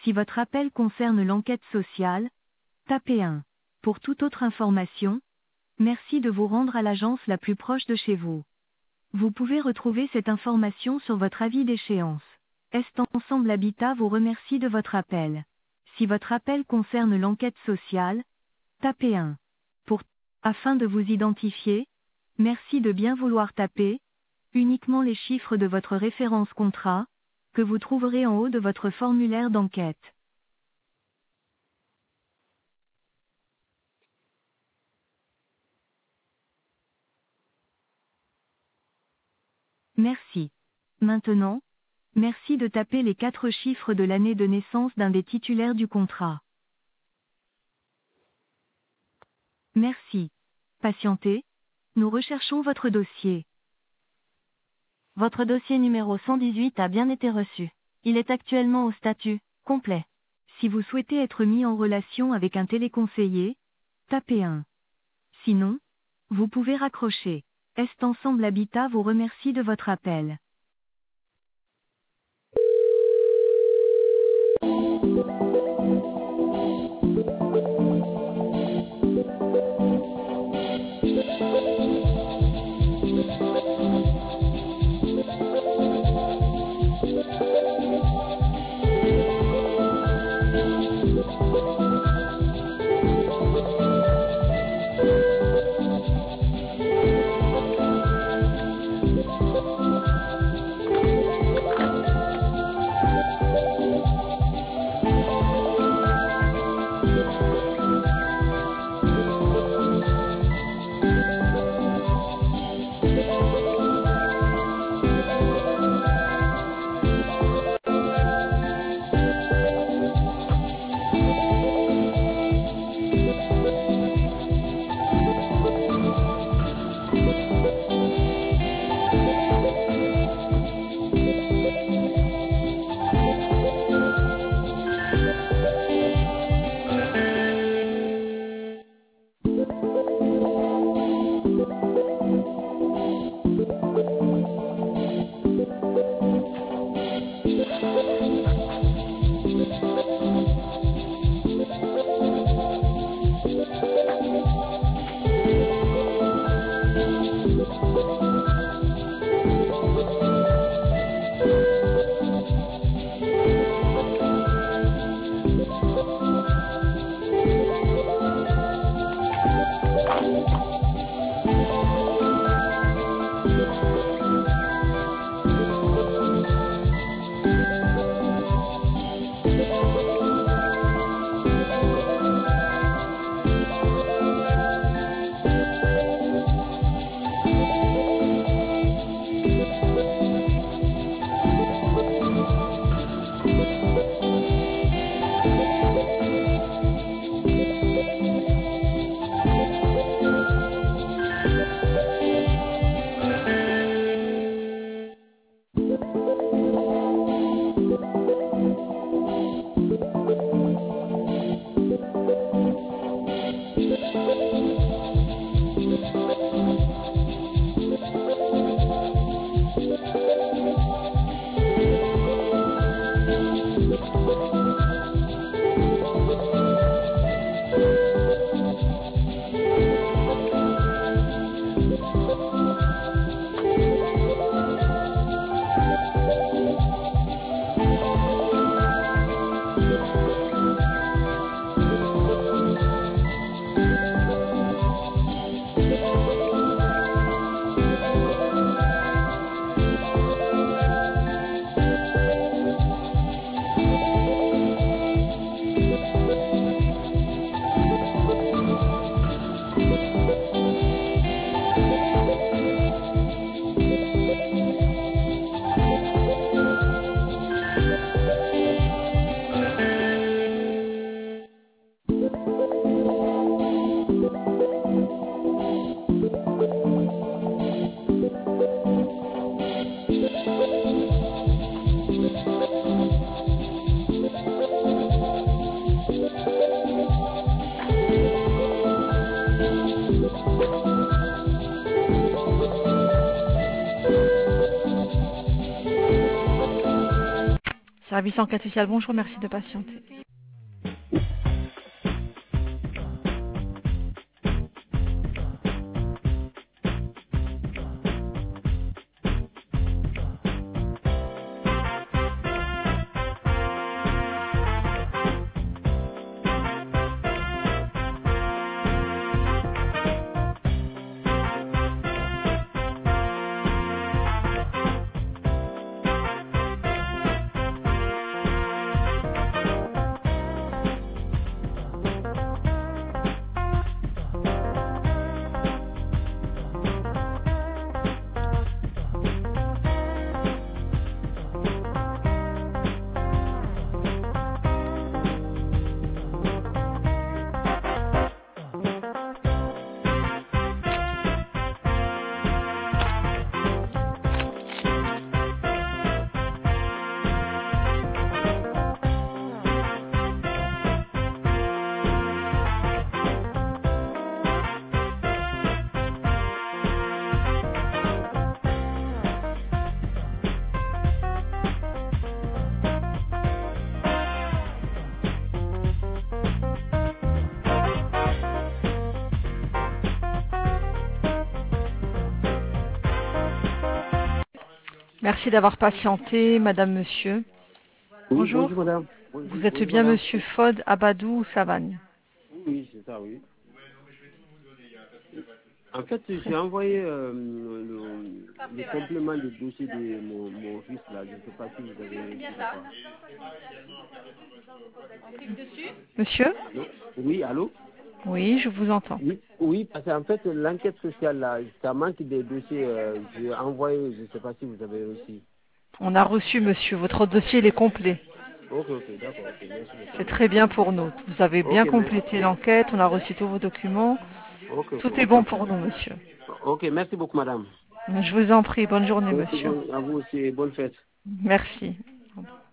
Si votre appel concerne l'enquête sociale, tapez 1. Pour toute autre information, merci de vous rendre à l'agence la plus proche de chez vous. Vous pouvez retrouver cette information sur votre avis d'échéance. Est Ensemble Habitat vous remercie de votre appel. Si votre appel concerne l'enquête sociale, tapez 1. Afin de vous identifier, merci de bien vouloir taper uniquement les chiffres de votre référence contrat, que vous trouverez en haut de votre formulaire d'enquête. Merci. Maintenant, merci de taper les 4 chiffres de l'année de naissance d'un des titulaires du contrat. Merci. Patientez, nous recherchons votre dossier. Votre dossier numéro 118 a bien été reçu. Il est actuellement au statut complet. Si vous souhaitez être mis en relation avec un téléconseiller, tapez 1. Sinon, vous pouvez raccrocher. Est Ensemble Habitat vous remercie de votre appel. service enquête sociale. Bonjour, merci de patienter. Merci d'avoir patienté, madame, monsieur. Oui, Bonjour. bonjour madame. Bonjour, Vous êtes bonjour, bien madame. monsieur Fod Abadou Savagne. Oui, c'est ça, oui. En fait, j'ai envoyé le complément de dossier de mon fils là. Je ne sais pas si vous avez reçu ou pas. Monsieur? Non. Oui, allô? Oui, je vous entends. Oui, oui, parce qu'en fait, l'enquête sociale là, ça manque des dossiers. J'ai envoyé, je ne sais pas si vous avez reçu. On a reçu, monsieur. Votre dossier il est complet. Ok, d'accord, ok, merci beaucoup. C'est très bien pour nous. Vous avez bien Ok, complété l'enquête. On a reçu tous vos documents. ok, Tout est aucun bon pour problème. nous, monsieur. Ok, merci beaucoup madame. Je vous en prie. Bonne journée, Merci monsieur. à vous aussi, bonne fête. Merci.